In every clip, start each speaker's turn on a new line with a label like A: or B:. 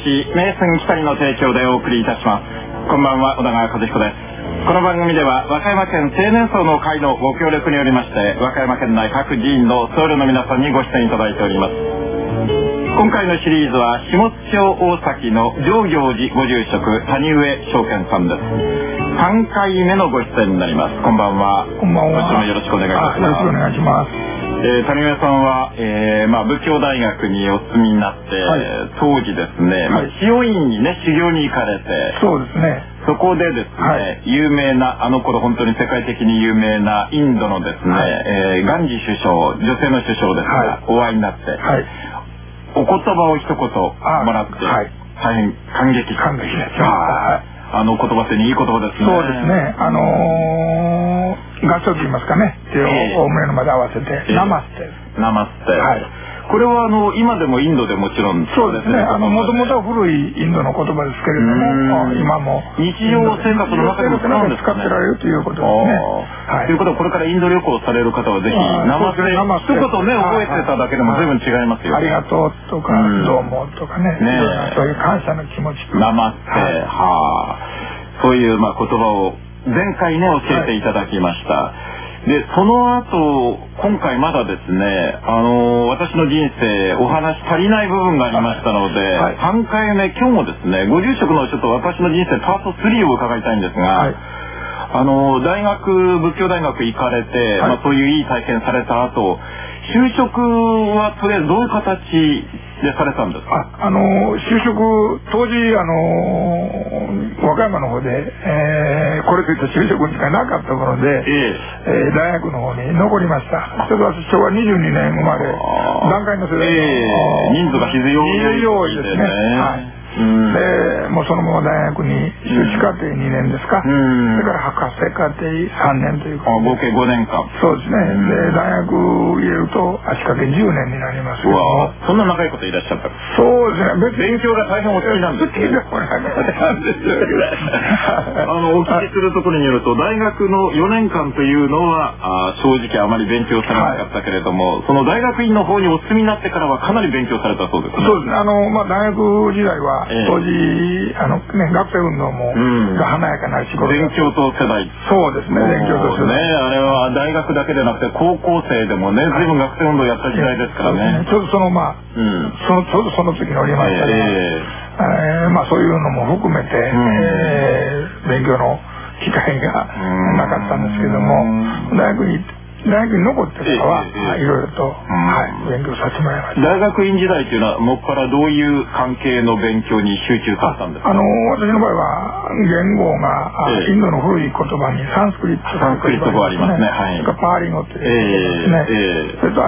A: 名泉北里の提供でお送りいたします。こんばんは、小田川和彦です。この番組では和歌山県青年層の会のご協力によりまして、和歌山県内各寺院の僧侶の皆さんにご出演いただいております。今回のシリーズは下津町大崎の上行寺ご住職谷上正健さんです。3回目のご出演になります。こんばんは。
B: こんばんは。
A: ご視聴よろしくお願いいたします。
B: よろしくお願いします。
A: 谷上さんは、仏教大学にお住みになって、当時ですね、千代院にね修行に行かれて、
B: そうですね。
A: そこでですね、有名なあの頃本当に世界的に有名なインドのですね、ガンジー首相、女性の首相ですが、お会いになって、お言葉を一言もらって、大変感激です。あの言葉っていい言葉ですね。
B: そうですね。合唱と言いますかね。手を大胸のまで合わせて、ナマステ。
A: ナマステ。これは今でもインドでもちろん
B: そうですね。もともとは古いインドの言葉ですけれども、今も
A: 日常生活の中でも使うんですかね。
B: 使ってられるということですね。
A: ということはこれからインド旅行される方はぜひナマステ一言ね覚えてただけでも随分違いますよ。
B: ありがとうとかどうもとかね。そういう感謝の気持ち。
A: ナマステ、そういう言葉を前回ね教えていただきました。でその後今回まだですね私の人生お話足りない部分がありましたので、3回目今日もですねご住職のちょっと私の人生パート3を伺いたいんですが、大学仏教大学行かれて、そういういい体験された後就職はとりあえずどういう形でされたんですか？
B: 就職当時和歌山の方で、これといった就職にしかなかったもので、大学の方に残りました。ちょうど私昭和22年生まれ、団塊の世代の、
A: 人数が非常に多いですね。
B: でもうそのまま大学に修士課程2年ですか、それから博士課程3年というか、
A: 合計5年間。
B: そうですね。で大学入れると足掛け10年になりますけども、
A: そんな長いこといらっしゃった。
B: そうですね。
A: 勉強が大変お好きなんです。
B: 好きでもなんですよ。
A: お聞きするところによると大学の4年間というのは正直あまり勉強されなかったけれども、その大学院の方にお住みになってからはかなり勉強されたそうですね。
B: そうですね。大学時代は当時学生運動もが華やかな仕事、
A: 勉強と世代。
B: そうですね。勉強と世代
A: あれは大学だけでなくて高校生でもね随分学生運動やった時代ですからね。
B: ちょうどちょうどその時におりましたが、そういうのも含めて勉強の機会がなかったんですけども、大学に残ってからはいろいろと勉強させてもらいました。
A: 大学院時代というのはもっぱらどういう関係の勉強に集中されたんですか？
B: 私の場合は言語がインドの古い言葉にサンスクリット
A: 語ありますね。
B: それからパーリ語ということですね。それと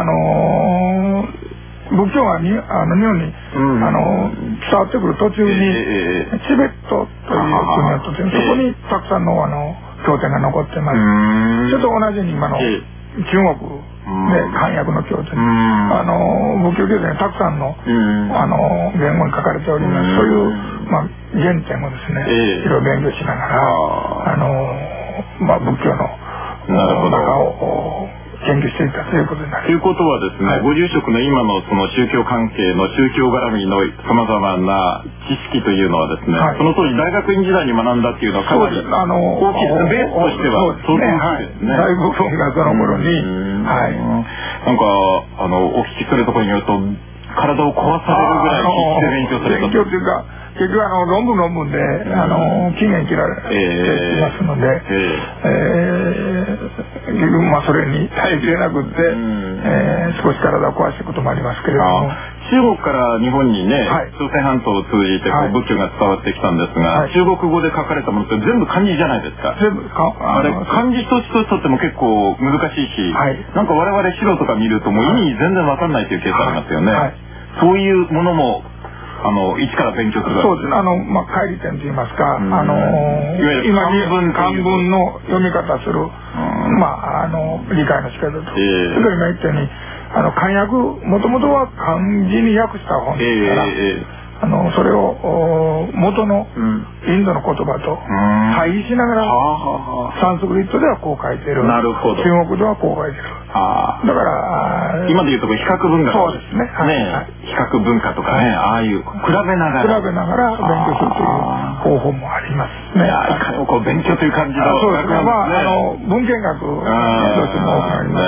B: 仏教が日本に伝わってくる途中にチベットという国をとってそこにたくさんの経典が残ってます。ちょっと同じに今の中国で漢訳の経典、仏教経典にたくさんの言語に書かれております。そういう原点をですねいろいろ勉強しながら仏教の中を研究していたということになります。
A: ということはですね、ご住職の今のその宗教関係の宗教絡みのさまざまな知識というのはですね、その当時大学院時代に学んだっていうのはかなり大きいです。ベースとしては相当大きいですね。
B: 大部分がその頃に
A: なんかお聞きするところによると体を壊されるぐらい必死で勉強された。
B: 勉強というか結局論文で期限切られていますので、結局それに耐えきれなくって少し体を壊したこともありますけれども、
A: 中国から日本にね朝鮮半島を通じて仏教が伝わってきたんですが、中国語で書かれたものって全部漢字じゃないですか。あれ漢字一つ一つとっても結構難しいし、なんか我々素人が見るともう意味全然わかんないというケースありますよね。そういうものも一から勉強する。
B: そうですね。乖離点といいますか、今漢文の読み方する理解の仕方と、それから今言ったように漢訳もともとは漢字に訳した本ですから、 それを元のインドの言葉と対比しながら、サンスクリットではこう書いてる、
A: なるほど、
B: 中国ではこう書いてる。だから
A: 今でいうと比較文化、
B: そうですね、
A: 比較文化とかね、ああいう比べながら
B: 勉強するという方法もありますね。
A: いかにもこう勉強という感じの、
B: そうですね、文献学どうしても多くなります。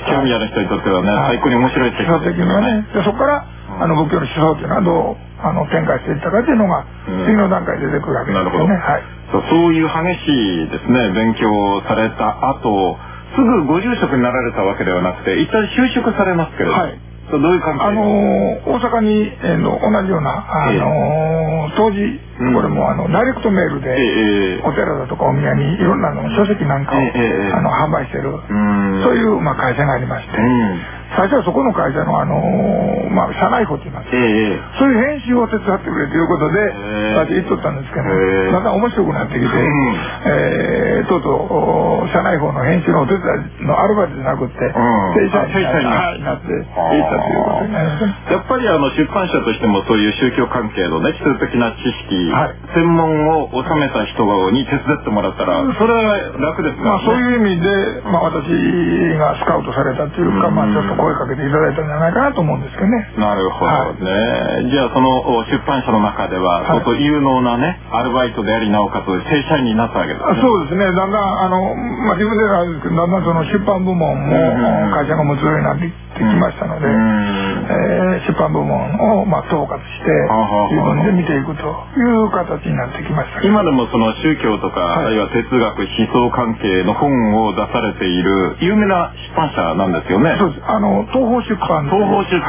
A: 興味ある人にとってはね、最高に面白い
B: 基礎的にはね。でそこから仏教の思想というのはどう展開していったかというのが次の段階で出てくるわけですよね。
A: そういう激しいですね勉強をされた後、すぐご住職になられたわけではなくて、一旦就職されますけれど、どういう関係？
B: 大阪に同じような当時これもダイレクトメールでお寺だとかお宮にいろんな書籍なんかを販売してるそういう会社がありまして、最初はそこの会社の社内法といいますか、そういう編集を手伝ってくれということで私言っとったんですけど、だんだん面白くなってきて、とうとう社内法の編集のお手伝いのアルバイトじゃなくて正社員になっていったということになりますね。
A: やっぱり出版社としてもそういう宗教関係のね基礎的な知識、専門を収めた人に手伝ってもらったらそれは楽ですからね。
B: そういう意味で私がスカウトされたというか、ちょっと声かけていただいたんじゃないかなと思うんですけどね。
A: なるほどね。じゃあその出版社の中では相当有能なねアルバイトでありなおかつ正社員になったわけですね。
B: そうですね。だんだん自分ではあれですけど、だんだんその出版部門も会社が持つようになってきましたので、出版部門を統括して自分で見ていくという形になってきました。
A: 今でもその宗教とか、あるいは哲学思想関係の本を出されている有名な出版社なんですよね。
B: そうです。東方出版という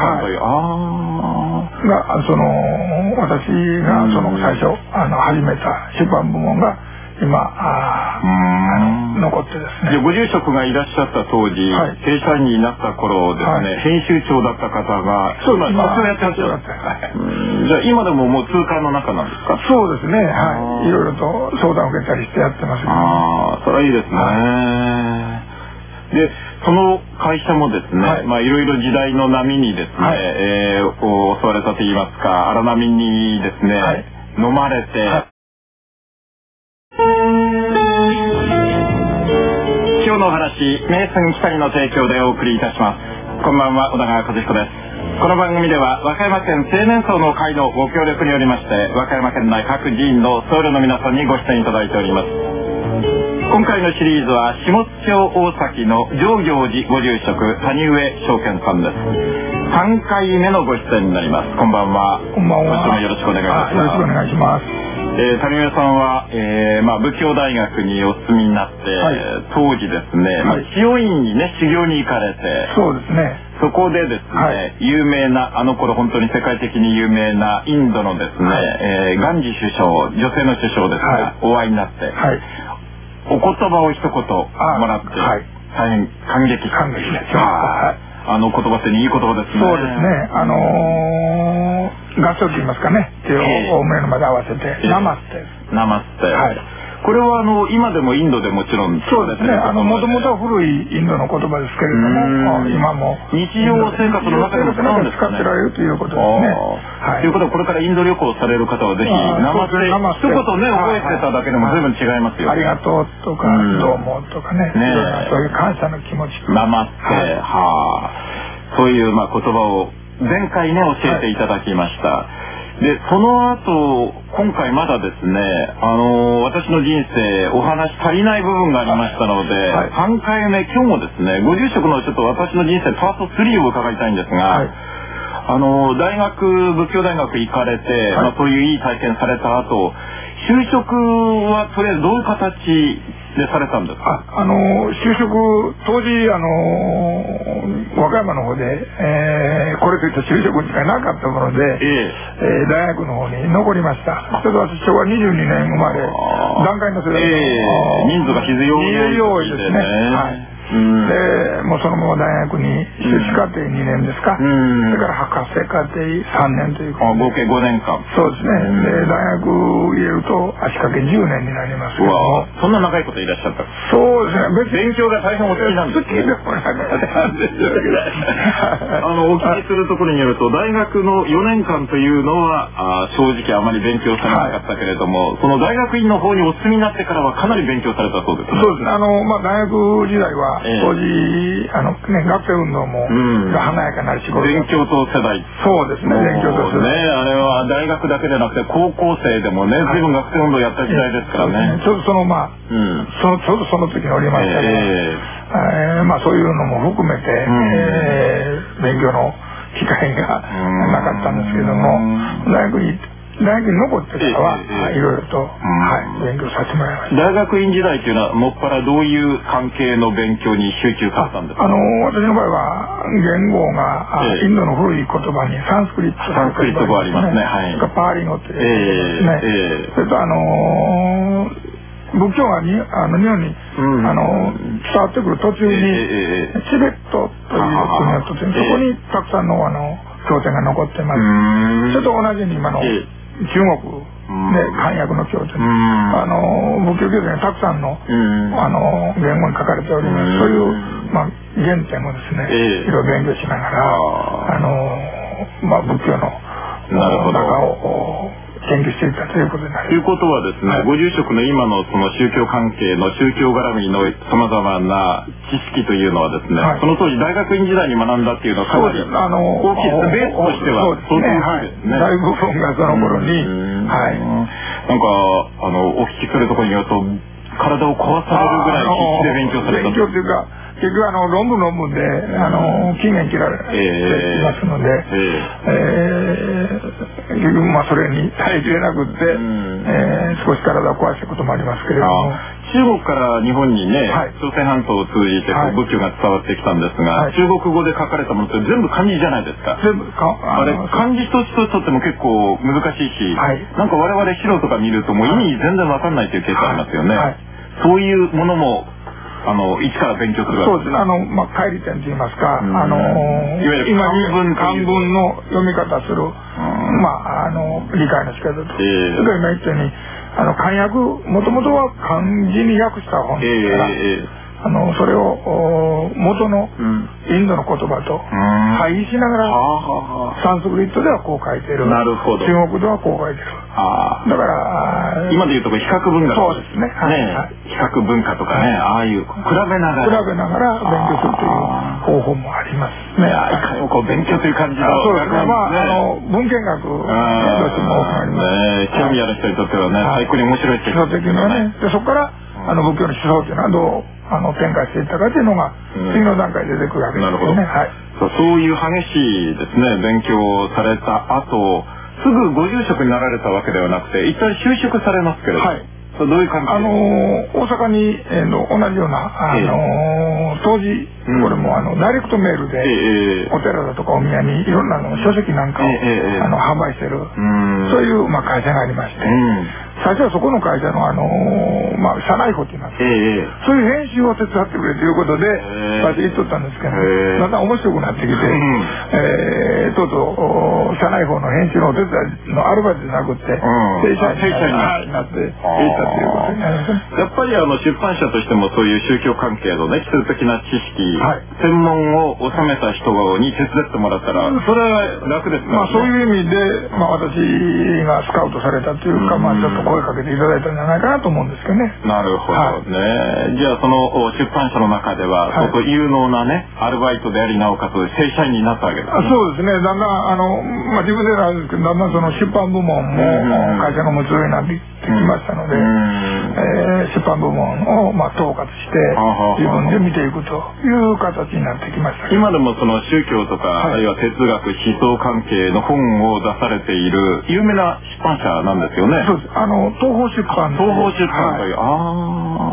B: が私が最初始めた出版部門が今残ってですね。
A: ご住職がいらっしゃった当時、正社員になった頃ですね、編集長だった方が
B: 今
A: やってらっしゃる。じゃあ今でももう通過の中なんですか？
B: そうですね。いろいろと相談を受けたりしてやってますけど。
A: それはいいですね。でその会社もですね、いろいろ時代の波にですね、襲われたといいますか、荒波にですね、飲まれて、今日のお話、名泉北里の提供でお送りいたします。こんばんは、小田川和彦です。この番組では和歌山県青年層の会のご協力によりまして、和歌山県内各寺院の僧侶の皆さんにご出演いただいております。今回のシリーズは下津町大崎の上行寺ご住職谷上正健さんです。3回目のご出演になります。こんばんは。
B: こんばんは。
A: よろしくお願いします。
B: よろしくお願いします。
A: 谷上さんは、仏教大学にお住みになって、当時ですね、千代院にね修行に行かれて、
B: そうですね。
A: そこでですね、有名な頃本当に世界的に有名なインドのですね、ガンジー首相、女性の首相ですが、お会いになって、お言葉を一言もらって、大変感激
B: です。
A: 言葉っていい言葉ですね。
B: そうですね。合唱と言いますかね。手をお目の前で合わせて、ナマステ。
A: ナマステ。これは今でもインドでもちろん
B: そうですね。もともとは古いインドの言葉ですけれども、今も
A: 日常生活の中でも使うんです
B: かね。使ってられるということですね。
A: ということはこれからインド旅行される方はぜひナマステ一言ね覚えてただけでも随分違いますよ。
B: ありがとうとかどうもとかね。そういう感謝の気持ち。
A: ナマステ、そういう言葉を前回ね教えていただきました。でその後今回まだですね私の人生お話足りない部分がありましたので、3回目今日もですねご住職のちょっと私の人生パート3を伺いたいんですが、仏教大学行かれて、そういういい体験された後就職はとりあえずどういう形でされたんですか？
B: 就職当時和歌山の方で、これといった就職しかなかったもので、大学の方に残りました。ちょっと私昭和22年生まれ、団塊の世代
A: 人数が非常に多い
B: ですね。でもうそのまま大学に就課程2年ですか。それから博士課程3年ということで。
A: 合計5年間。
B: そうですね。で、大学入れると足掛け10年になりますけども。
A: そんな長いこといらっしゃった。
B: そうですね。
A: 勉強が大変お好きなんですね。
B: 好きでもなかったんですよ。
A: お聞きするところによると、大学の4年間というのは正直あまり勉強されなかったけれども、その大学院の方にお進みになってからはかなり勉強されたそうですね。
B: そうですね。大学時代は当時学生運動も華やかな仕事。
A: 勉強と世代。
B: そうですね。勉強と世代。
A: あれは大学だけでなくて高校生でもね、随分学生運動やった時代ですからね。
B: ちょうどその時におりましたから、そういうのも含めて勉強の機会がなかったんですけども、大学に残ってからはいろいろと勉強させてもらいました。
A: 大学院時代というのはもっぱらどういう関係の勉強に集中されたんですか？
B: 私の場合は言語がインドの古い言葉にサンスクリット
A: 語ありますね。はい。
B: パーリ語というですね。それと仏教が日本に伝わってくる途中にチベットという国をとってそこにたくさんの経典が残ってます。それと同じに今の中国で漢訳の経典、仏教経典がたくさんの言語に書かれております。そういう原点をですね、いろいろ勉強しながら仏教の中を研究していったということになります。
A: ということはですね、ご住職の今のその宗教関係の宗教絡みの様々な知識というのはですね、その当時大学院時代に学んだっていうのはかなり大きいです。ベースとしては相当大きいですね。
B: 大部分がその頃に、
A: なんかお聞きするところによると体を壊されるぐらい必死で勉強された。
B: 勉強というか結局論文で期限切られていますので、結局それに耐えきれなくって、少し体を壊したこともありますけれども、
A: 中国から日本にね、朝鮮半島を通じて仏教が伝わってきたんですが、中国語で書かれたものって全部漢字じゃないですか。
B: 全部
A: あれ漢字一つ一つとっても結構難しいし、なんか我々素人が見るともう意味全然わかんないというケースありますよね。そういうものも一から勉強するわけです。
B: そうですね。乖離点といいますか、
A: いわゆる
B: 漢文の読み方する、理解の仕方と。それから今言ったように、漢訳、もともとは漢字に訳した本ですから、それを元のインドの言葉と配比しながら、サンスクリットではこう書いてる。
A: なるほど。
B: 中国ではこう書いてる。だから、
A: 今でいうと比較文化。
B: そうですね。
A: 比較文化とかね、ああいう比べながら
B: 勉強するという方法もありますね。
A: いかにも勉強という感じの。
B: そうですね。文献学どうしても多くなります。
A: 興味ある人にとってはね、最高に面白い
B: 基礎的なね。でそこから仏教の思想というのはどう展開していったかというのが次の段階で出てくるわけですね。なるほど。
A: そういう激しいですね勉強をされた後、すぐご住職になられたわけではなくて、一旦就職されますけれど、どういう感じで
B: 大阪に同じような当時これもダイレクトメールでお寺だとかお宮にいろんな書籍なんかを販売してるそういう会社がありまして、最初はそこの会社の社内法って言いますか、そういう編集を手伝ってくれということで私言っとったんですけど、だんだん面白くなってきて、とうとう社内法の編集のお手伝いのアルバイトじゃなくて正社員になっていったということになりますね。
A: やっぱり出版社としてもそういう宗教関係のね基礎的な知識、専門を収めた人に手伝ってもらったらそれは楽ですからね。
B: そういう意味で私がスカウトされたというか、ちょっと声かけていただいたんじゃないかなと思うんですけどね。
A: なるほどね。じゃあその出版社の中では相当有能なねアルバイトでありなおかつ正社員になったわけですね。
B: そうですね。だんだん自分でなんですけど、だんだんその出版部門も会社が持つようになってきましたので、出版部門を統括して自分で見ていくという形になってきました。
A: 今でもその宗教とか、あるいは哲学思想関係の本を出されている有名な出版社なんですよね。
B: そうです。東方出版
A: という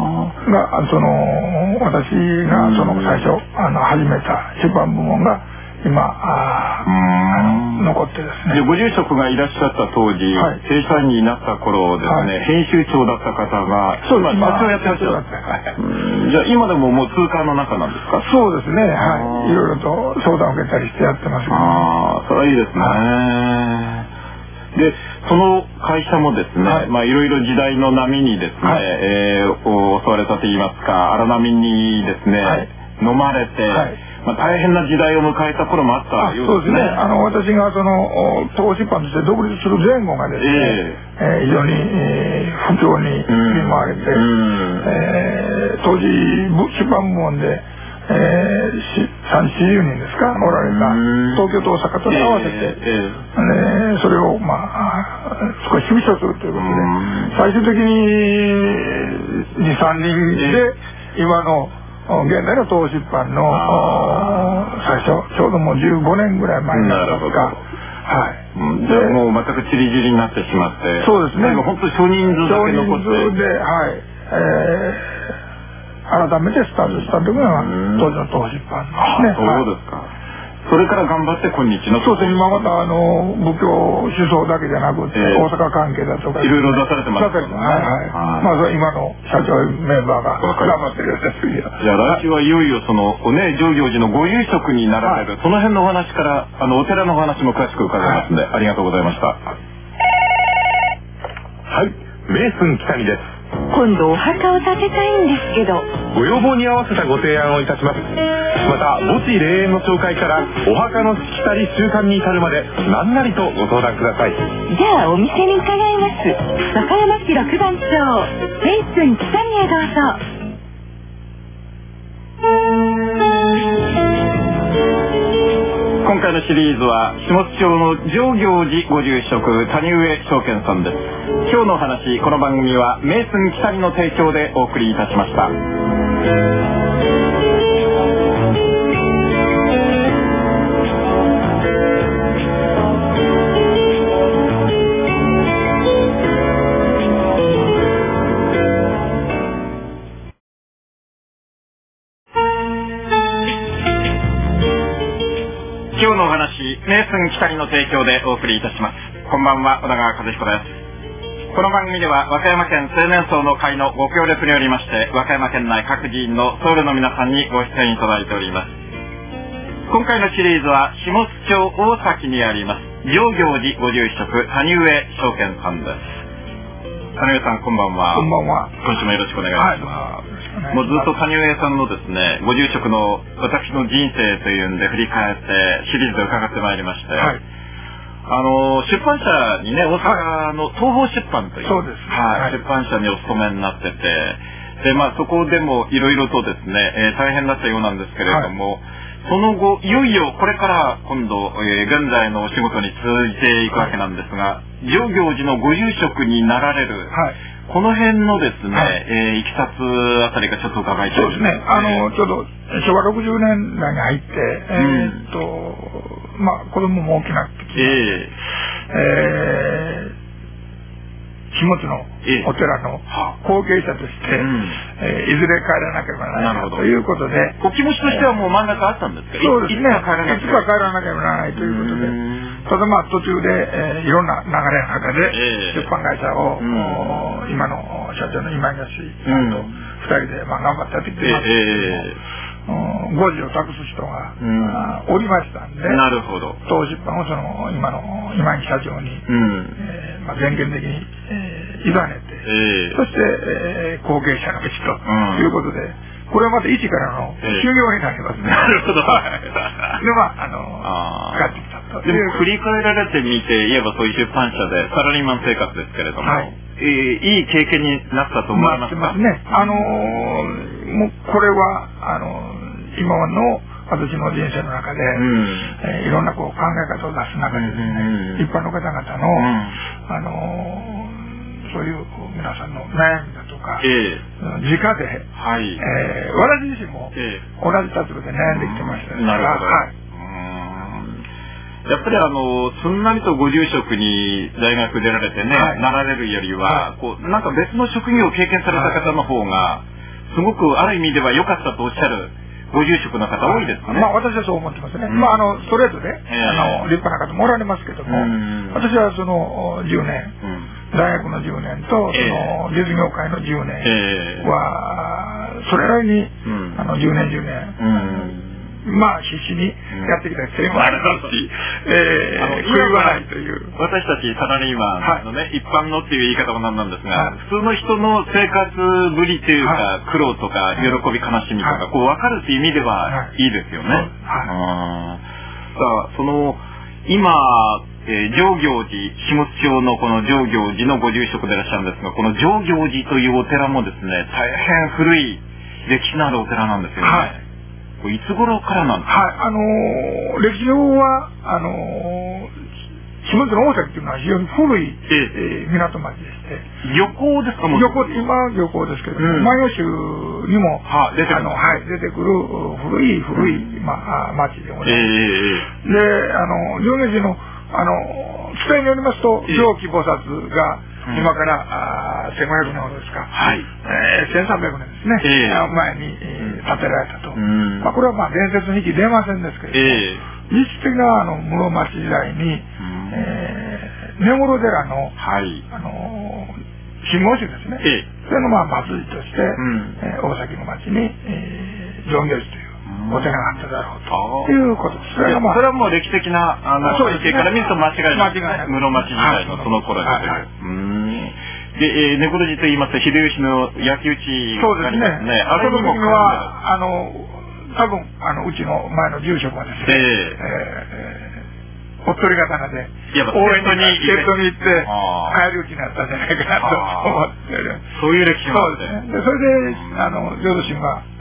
B: が私が最初始めた出版部門が今残ってですね。
A: でご住職がいらっしゃった当時、正社員になった頃ですね、編集長だった方が今社長やってらっしゃる。じゃあ今でももう通過の中なんですか？
B: そうですね。はい。いろいろと相談を受けたりしてやってますけど。
A: それはいいですね。でその会社もですね、いろいろ時代の波にですね、襲われたといいますか、荒波にですね、飲まれて、大変な時代を迎えた頃もあったようですね。
B: そうですね。私が東宝出版として独立する前後がですね、非常に不況に見舞われて、当時出版部門で30、40人ですかおられた東京と大阪と合わせて、それを少し縮小するということで、最終的に2、3人で今の現代の東宝出版の最初ちょうどもう15年ぐらい前になりますか。
A: じゃあもう全くチリチリになってしまって、そうですね。本当に少人数だけ残って、少人数で改めてスタートした時が当時の東宝出版ですね。そうですか。それから頑張って今日の。そうですね。今また仏教思想だけじゃなくて大阪関係だとかいろいろ出されてますね。今の社長メンバーが頑張ってるようです。じゃあ来週はいよいよその上行寺のご住職になられるその辺のお話からお寺のお話も詳しく伺いますので、ありがとうございました。
C: はい、名寸北見です。
D: 今度お墓を建てたいんですけど、
C: ご要望に合わせたご提案をいたします。また墓地霊園の紹介からお墓のしきたり習慣に至るまで何なりとご相談ください。
D: じゃあお店に伺います。和歌山市六番町名寸北見へどうぞ。
A: 今回のシリーズは下津町の上行寺ご住職谷上正健さんです。今日のお話、この番組は名寸北見の提供でお送りいたしました。今日のお話、名寸北見の提供でお送りいたします。こんばんは、小田川和彦です。この番組では和歌山県青年層の会のご協力によりまして、和歌山県内各寺院の僧侶の皆さんにご出演いただいております。今回のシリーズは下津町大崎にあります上行寺ご住職谷上正健さんです。谷上さん、こんばんは。
B: こんばんは。
A: 今週もよろしくお願いします。もうずっと谷上さんのですね、ご住職の私の人生というんで振り返ってシリーズで伺ってまいりまして、出版社にね、大阪の東宝出版という、出版社にお勤めになってて、でそこでもいろいろとですね、大変だったようなんですけれども、その後いよいよこれから今度、現在のお仕事に続いていくわけなんですが、上行寺のご住職になられる、この辺のですね、いきさつあたりがちょっと伺いたいですね。
B: ちょうど昭和60年代に入って、子供も大きなってきて、下津のお寺の後継者として、いずれ帰らなければならないということで、
A: お気持ちとしてはもう真ん中あったんですか？
B: そうですね。いつか帰らなければならないということで、ただ途中でいろんな流れの中で出版会社を今の社長の今東さんと2人で頑張ってやってきてますけれども、誤字を託す人がおりましたんで、
A: なるほど。
B: 当出版を今の今西社長に全権的に委ねて、そして後継者の道ということで、これはまた一からの修行になりますね。
A: なるほど。で
B: 使ってきたと。
A: でも振り返られてみて言えば、そういう出版社でサラリーマン生活ですけれども、いい経験になったと思いますか？
B: なってますね。もうこれは今の私の人生の中で、いろんな考え方を出す中でですね、一般の方々の、そういう皆さんの悩みだとか、直で、私自身も同じ立場で悩んできてましたから。
A: なるほど。やっぱりすんなりとご住職に大学出られてね、なられるよりは、なんか別の職業を経験された方の方が、すごくある意味では良かったとおっしゃるご住職の方多いですね。
B: 私はそう思ってますね。ストレートで、立派な方もおられますけども、私はその10年、大学の10年と、その実業界の10年は、それなりに、10年、必死にやってきたせいもありますし、悔いはないという。
A: 私たちサラリーマンのね、一般のっていう言い方もなんですが、普通の人の生活ぶりというか、苦労とか、喜び、悲しみとか、こう分かるという意味ではいいですよね。その、今、上行寺、下津町のこの上行寺のご住職でいらっしゃるんですが、この上行寺というお寺もですね、大変古い歴史のあるお寺なんですよね。いつ頃からなんですか？
B: 歴史上は、下津の大崎というのは非常に古い、港町でして。
A: 漁港ですか？
B: 今は漁港ですけども、万葉集にも、出てくる古い、町でございます。で、上下寺の、伝えによりますと、上記菩薩が、今から1500年ほどですか、1300年ですね、前に建てられたと。これは伝説に出ませんですけれども、実質的な室町時代に、根室寺の、真言宗ですね、それの祭りとして、大崎の町に、上行寺というお寺があっただろうということです。それは
A: もう歴史的な背景から見ると間違いない。室町時代のその頃です。で、根室寺と言いますと、秀吉の焼き討ちがありますね。あれにも
B: 多分、うちの前の住職はですね、おっとり刀で、応援に行って、帰り討ちになったんじゃないかなと思ってる。
A: そういう歴史もあるんですね。
B: それで、浄土真が、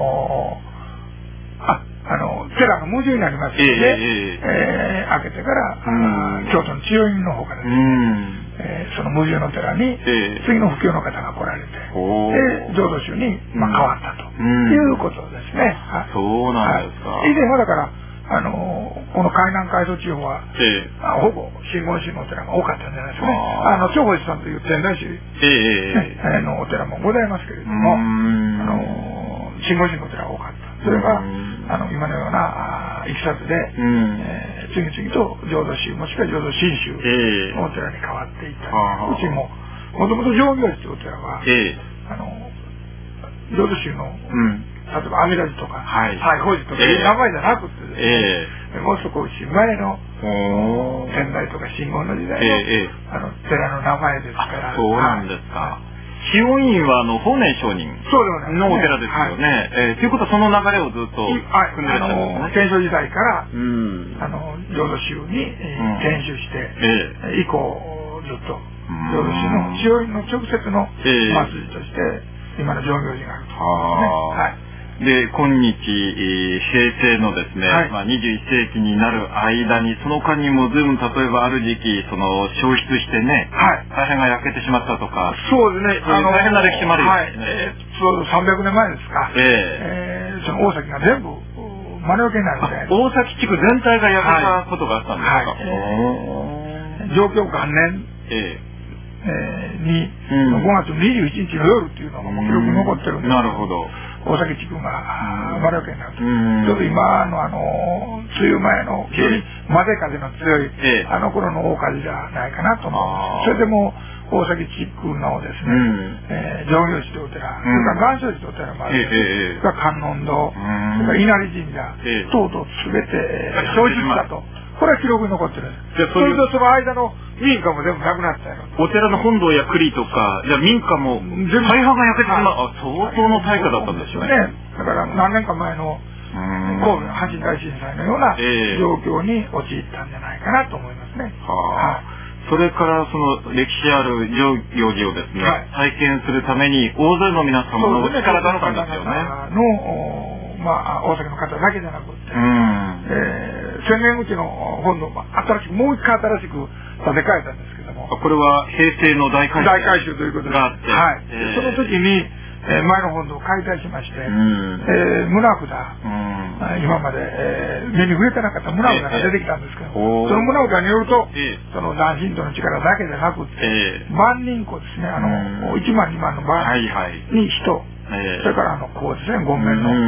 B: 寺が無事になりますので、開けてから、京都の千代院の方からですね、その無事の寺に、次の布教の方が来られて、浄土宗に変わったということですね。
A: そうなんですか。
B: 以前はだから、この海南海藻地方は、ほぼ真言宗のお寺が多かったんじゃないですかね。長保寺さんという天台宗のお寺もございますけれども、真言宗のお寺が多かった。それが、今のようないきさつで、次々と浄土宗もしくは浄土真宗のお寺に変わっていった。うちも、もともと上行寺というお寺は、浄土宗の、例えば阿弥陀寺とか、西方寺とかいう名前じゃなくてですね、もう少し前の天台とか真言の時代の寺の名前ですから。
A: そうなんですか。千代院は法然上人のお寺ですよね。ということはその流れをずっと組んでらっしゃるんですね。
B: 天正時代から浄土宗に転宗して以降ずっと浄土宗の千代院の直接の祭りとして今の上行寺があると。
A: で、今日、平成のですね、21世紀になる間に、その間にも随分、例えばある時期、消失してね、大変が焼けてしまったとか、
B: そうですね、
A: 大変な歴史もあるよね。
B: 300年前ですか、その大崎が全部、丸焼けになるみたいな。
A: 大崎地区全体が焼けたことがあったんですか？
B: 上京元年に、5月21日の夜っていうのがもう記録に残ってるんです。
A: なるほど。
B: 大崎地区が丸焼けになると。ちょっと今の梅雨前の非常に混ぜ風の強い、あの頃の大火事じゃないかなと思うんです。それでも大崎地区のですね、上行寺というお寺、それから岩松寺というお寺もあるんです。それから観音堂、それから稲荷神社、等々すべて消失したと。これは記録に残ってるんです。それとその間の民家も全部なくなったよ。
A: お寺の本堂や栗とか、じゃあ民家も大半が焼けてしまう。相当の大火だったんですよね。
B: だから何年か前の神戸の阪神大震災のような状況に陥ったんじゃないかなと思いますね。
A: それからその歴史ある上行寺をですね、体験するために大勢の皆様のお力だったんですよね。
B: 大阪の方だけじゃなくて、千年口の本堂ももう一回新しく建て替えたんですけども。
A: これは平成の大改
B: 修ということで。
A: があって。
B: その時に、前の本堂を解体しまして、棟札、今まで、目に触れてなかった棟札が出てきたんですけど、その棟札によると、その南神道の力だけでなくて、万人口ですね、1万2万の万に人、それからこうですね、権面の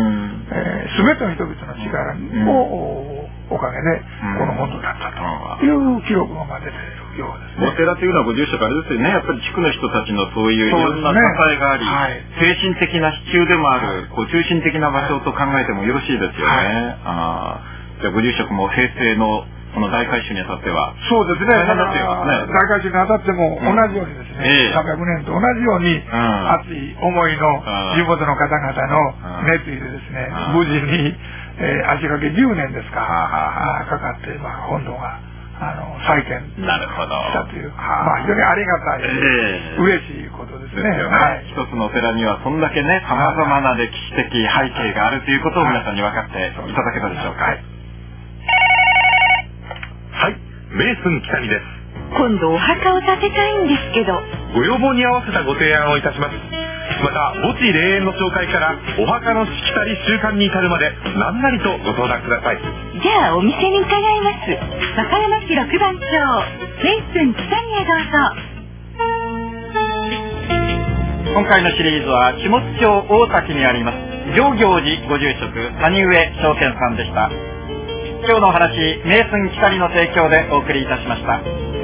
B: 全ての人々の力をおかげでこの本土だったという記録が出ているようですね。
A: お寺というのはご住職あれですよね、やっぱり地区の人たちのそういういろんな支えがあり、精神的な支柱でもある、中心的な場所と考えてもよろしいですよね。じゃあご住職も平成のこの大改修にあたっては
B: そうですね。大改修にあたっても同じようにですね、300年と同じように熱い思いの地元の方々の熱意でですね、無事に足掛け10年ですかかかって本堂が再建したという、非常にありがたい、嬉しいことですね。
C: 一つのお寺にはそんだけね、様々な歴史的背景があるということを皆さんに分かっていただけたでしょうか。はい、メイスン北見です。
D: 今度お墓を建てたいんですけど、
C: ご要望に合わせたご提案をいたします。また墓地霊園の紹介からお墓のしきたり習慣に至るまで何なりとご相談ください。
D: じゃあお店に伺います。和歌山市6番町メイスン北見へどうぞ。
A: 今回のシリーズは下津町大滝にあります上行寺ご住職谷上正健さんでした。今日のお話、メイスン北見の提供でお送りいたしました。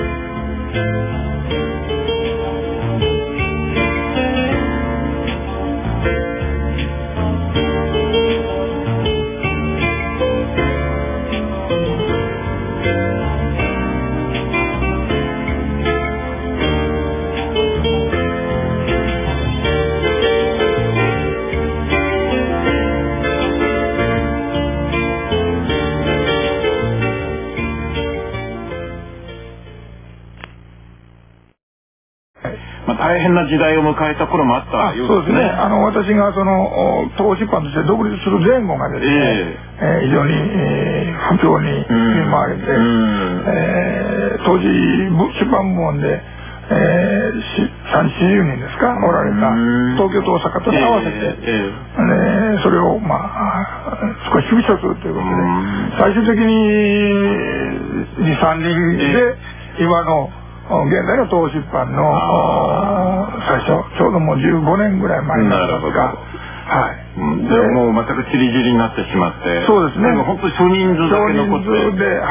A: 大変な時代を迎えた頃もあったようですね。
B: 私がその東出版として独立する前後がですね、非常に不況に見舞われて、当時出版部門で30-40人ですかおられた東京と大阪と合わせて、それを少し縮小するということで、最終的に 2,3 人で今の現在の東出版の最初ちょうどもう15年ぐらい前になりますが、
A: じゃあもう全くチリチリになってしまって、
B: そうですね、
A: 本当に少人数だけ残って、
B: 少人数で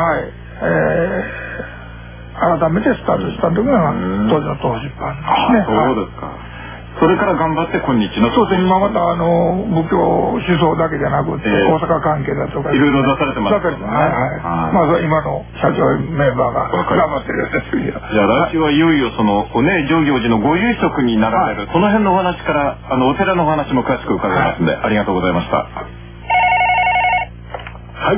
B: 改めてスタートした時が当時の東出版ですね。
A: そうですか。それから頑張って今日の。
B: そうですね、今また仏教思想だけじゃなくて、大阪関係だとか
A: いろいろ出されてますね。
B: 今の社長メンバーが頑張ってるようです。
A: じゃあ来週はいよいよその上行寺のご住職になられる、その辺のお話からお寺のお話も詳しく伺いますので、ありがとうございました。
C: はい、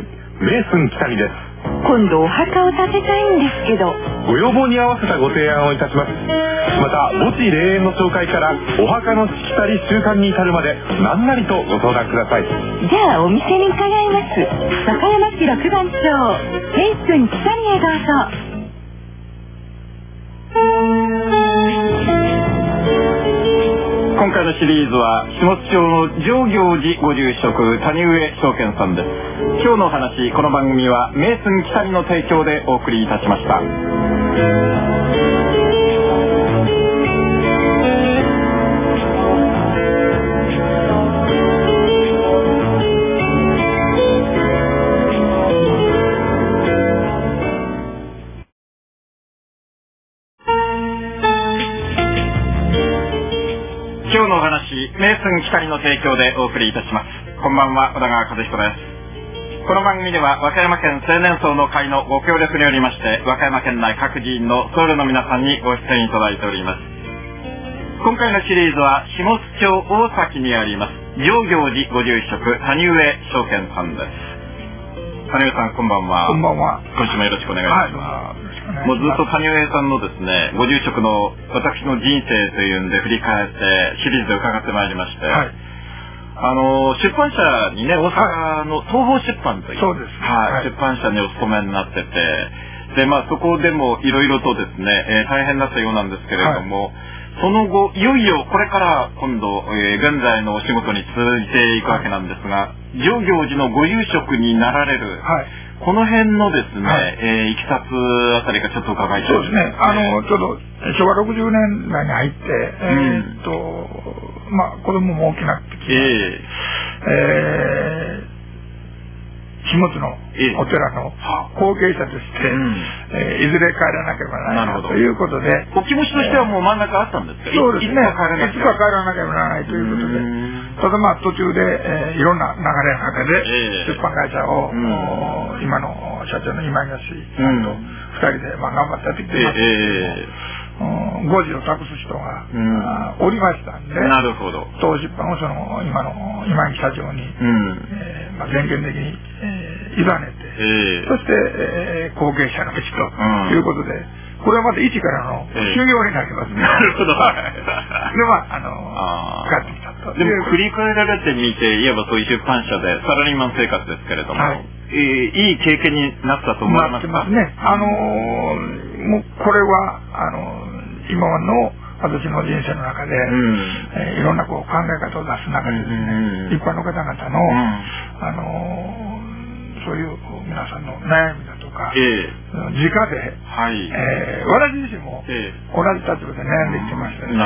C: メイスン北見です。
D: 今度お墓を建てたいんですけど、
C: ご要望に合わせたご提案をいたします。また墓地霊園の紹介からお墓のしきたり習慣に至るまで何なりとご相談ください。
D: じゃあお店に伺います。和歌山市6番町メイスン北見へどうぞ。
A: 今回のシリーズは下津町の上行寺ご住職谷上正健さんです。今日のお話、この番組はメイスン北見の提供でお送りいたしました。今日のお話、メイスン北見の提供でお送りいたします。こんばんは、小田川和彦です。この番組では和歌山県青年層の会のご協力によりまして、和歌山県内各寺院の僧侶の皆さんにご出演いただいております。今回のシリーズは下津町大崎にあります上行寺ご住職谷上正健さんです。谷上さん、こんばんは。
B: こんばんは。
A: 今週もよろしくお願いします。もうずっと谷上さんのですね、ご住職の私の人生というんで振り返ってシリーズで伺ってまいりまして、出版社にね、大阪の東宝出版という、
B: そうです、
A: 出版社にお勤めになってて、でそこでもいろいろとですね、大変だったようなんですけれども、その後いよいよこれから今度、現在のお仕事に続いていくわけなんですが、上行寺のご住職になられる、この辺のですね、いきさつあたりがちょっと伺いたいですね。
B: そうですね。ちょうど昭和60年代に入って、 子供も大きなってきて、下津のお寺の後継者として、いずれ帰らなければならないということで、
A: お気持ちとしてはもう真ん中あったんですか？
B: そうですね。いつか帰らなければならないということで、ただ途中で、いろんな流れの中で、出版会社を、今の社長の今東さんと二人で頑張ってやってきてますけれども、誤字を託す人が、おりましたんで、
A: なるほど。
B: 当出版を今の今西社長に、全権的に、委ねて、そして、後継者の道ということで、これはまた一からの修行になりますね。
A: なるほど。で、
B: 使ってきたと。
A: でも振り返られてみて、いわばそういう出版社でサラリーマン生活ですけれども、いい経験になったと思いますか？
B: なってますね。もうこれは、今の私の人生の中で、いろんな考え方を出す中でですね、一般の方々の、そういう皆さんの悩みだとか、直で、私自身も同じ立場で悩んできてましたから、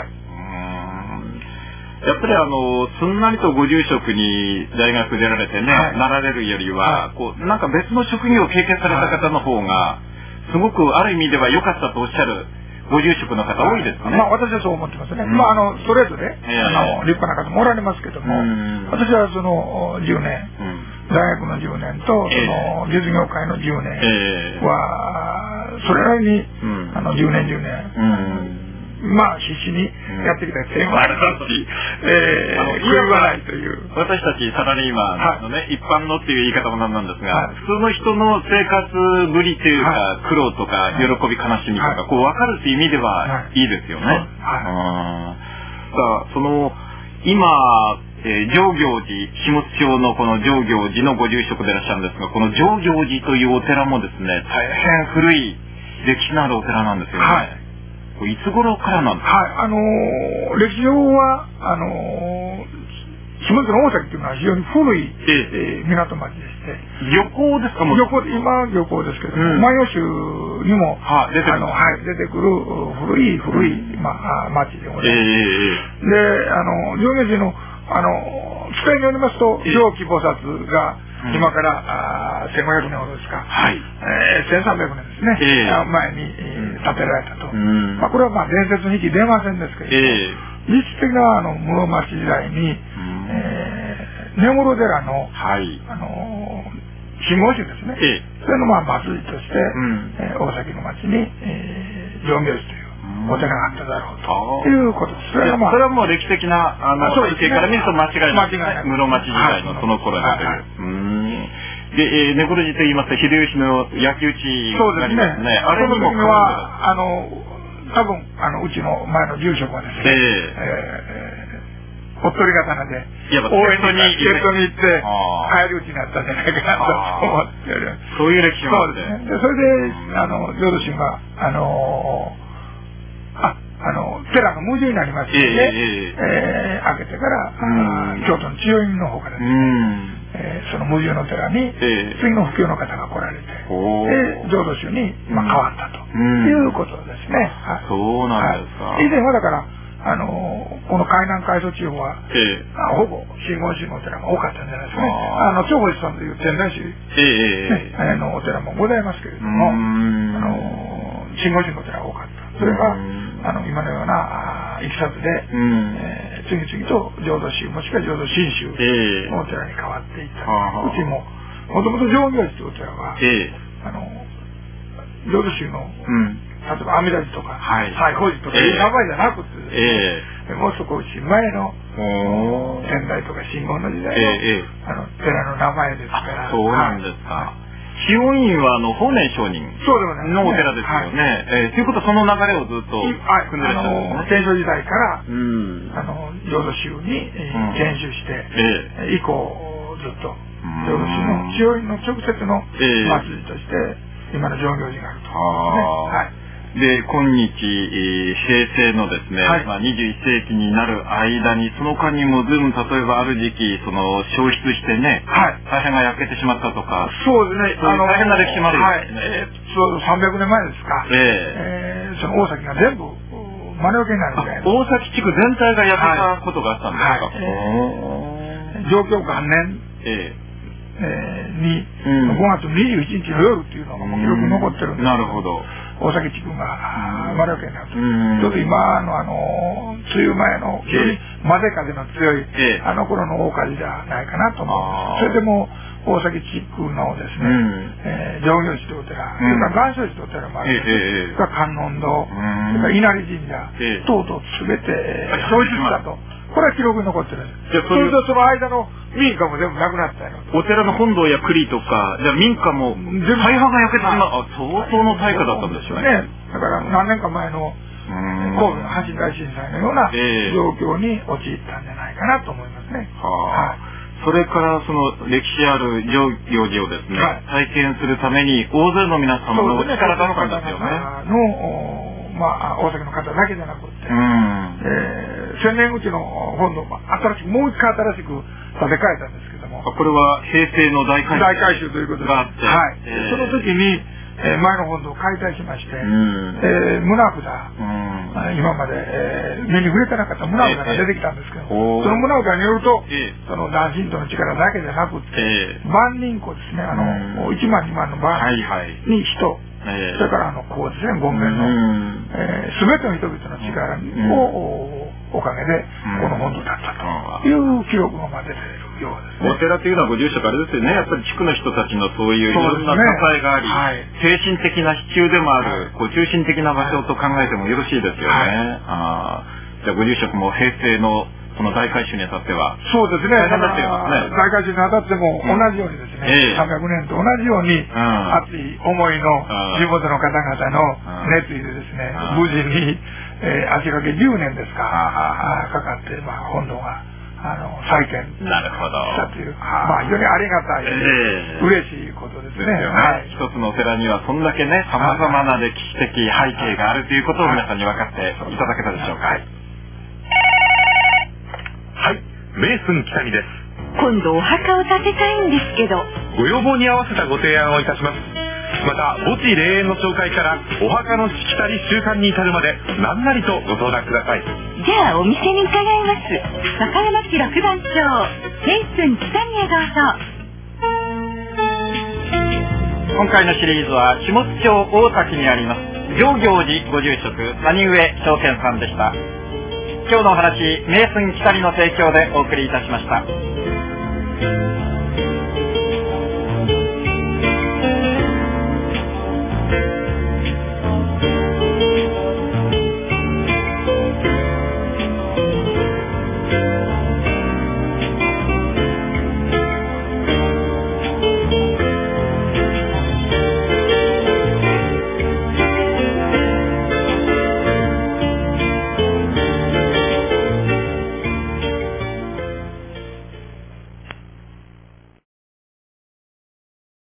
A: やっぱりすんなりとご住職に大学出られてね、なられるよりは、なんか別の職業を経験された方の方が、すごくある意味では良かったとおっしゃるご住職の方多いですね。
B: 私はそう思ってますね。ストレートで、立派な方もおられますけども、私はその10年、大学の10年と、実業界の10年は、それなりに、10年、必死にやってきた点もありますし、言わないという。
A: 私たちサラリーマンのね、一般のっていう言い方もなんなんですが、普通の人の生活ぶりというか、苦労とか、喜び、悲しみとか、分かるっていう意味ではいいですよね。今、上行寺、下津町のこの上行寺のご住職でいらっしゃるんですが、この上行寺というお寺もですね、大変古い歴史のあるお寺なんですよね。いつ頃からなんですか？
B: 歴史上は、下津の大崎というのは非常に古い、港町でして。
A: 漁港ですか？
B: 今漁港ですけども、万葉集にも、出てくる古い、町でございます。で、上下寺の、伝えによりますと、上記菩薩が、今から1500年ほどですか、1300年ですね、前に建てられたと。これは伝説に引き出ませんですけれども、実質的な室町時代に、根室寺の、真言宗ですね、それの祭りとして、大崎の町に、上明寺というお寺があっただろうということです。
A: それはもう歴史的な背景から見ると間違いない。室町時代のその頃だという。で、根室寺と言いますと、秀吉の焼き討ちがありますね。あれにも
B: 多分、うちの前の住職はですね、おっとり刀で、応援に行って、帰り討ちになったんじゃないかなと思っております。
A: そういう歴史もあるんです
B: ね。それで、浄土宗が、寺が無事になりまして、開けてから、京都の千代院の方からですね、その無事の寺に、次の布教の方が来られて、浄土宗に変わったということですね。
A: そうなんですか。
B: 以前はだから、この海南海藻地方は、ほぼ真言宗のお寺が多かったんじゃないですかね。長保寺さんという天台宗のお寺もございますけれども、真言宗のお寺が多かった。それが、今のようないきさつで、次々と浄土宗もしくは浄土真宗のお寺に変わっていった。うちも、もともと上行寺というお寺は、浄土宗の、例えば阿弥陀寺とか、西方寺とかいう名前じゃなくて、もう少し前の天台とか真言の時代の寺の名前ですから。
A: そうなんですか。千代院は法然上人のお寺ですよね。ということはその流れをずっと組んでらっしゃるんですね。
B: 天正時代から、浄土宗に研修して、以降ずっと浄土宗の千代院の直接の祭りとして、今の上行寺があると。
A: で、今日、平成のですね、21世紀になる間に、その間にも随分、例えばある時期、消失してね、大変が焼けてしまったとか、
B: そうですね、
A: 大変な歴史もあるんですね。
B: 300年前ですか、その大崎が全部魔除けになるみたいな。
A: 大崎地区全体がやったことがあったんですか。
B: 上京元年に5月21日の夜っていうのが記録に残ってるんです。
A: なるほど。
B: 大崎地区が魔除けになると。ちょうど今の梅雨前の非常に混ぜ風の強いあの頃の大火事じゃないかなと思います。それでも大崎地区のですね、上行寺というお寺、それから岩松寺というお寺もあるんです。それから観音堂、それから稲荷神社等々すべて消失したと。これは記録に残ってるんです。それとその間の民家も全部なくなったよ。
A: お寺の本堂や栗とか、じゃあ民家も大半が焼けてしまう。相当の大火だったんですよね。
B: だから何年か前の神戸の阪神大震災のような状況に陥ったんじゃないかなと思いますね。
A: それからその歴史ある上行寺をですね、体験するために大勢の皆様のお力だったんですよね。
B: 大阪の方だけじゃなくて、千年口の本堂ももう一回新しく建て替えたんですけども、
A: これは平成の大改修
B: ということがあって、その時に前の本堂を解体しまして、棟札、今まで目に触れてなかった棟札が出てきたんですけど、その棟札によると、その大神道の力だけじゃなくて、万人庫ですね、1万2万の万に人、それからこうですね、権現の全ての人々の力をおかげでこの本堂だったという記録が出ているようですね。
A: お寺というのはご住職あれですよね、やっぱり地区の人たちのそういういろんな支えがあり、精神的な支柱でもある、中心的な場所と考えてもよろしいですよね。じゃあご住職も平成のこの大改修にあたっては。
B: そうですね。大改修にあたっても同じようにですね、300年と同じように熱い思いの地元の方々の熱意でですね、無事に足掛け10年ですか、かかって本堂が再建したという、非常にありがたい、嬉しいことですね。
A: 一つのお寺にはそんだけね、様々な歴史的背景があるということを皆さんに分かっていただけたでしょうか。
C: はい、メイスン北見です。
D: 今度お墓を建てたいんですけど、
C: ご要望に合わせたご提案をいたします。また墓地霊園の紹介からお墓のしきたり習慣に至るまで何なりとご相談ください。
D: じゃあお店に伺います。坂山木六番町メイスン北見へどうぞ。
A: 今回のシリーズは下津町大崎にあります上行寺ご住職谷上正健さんでした。今日のお話、メイスン北見の提供でお送りいたしました。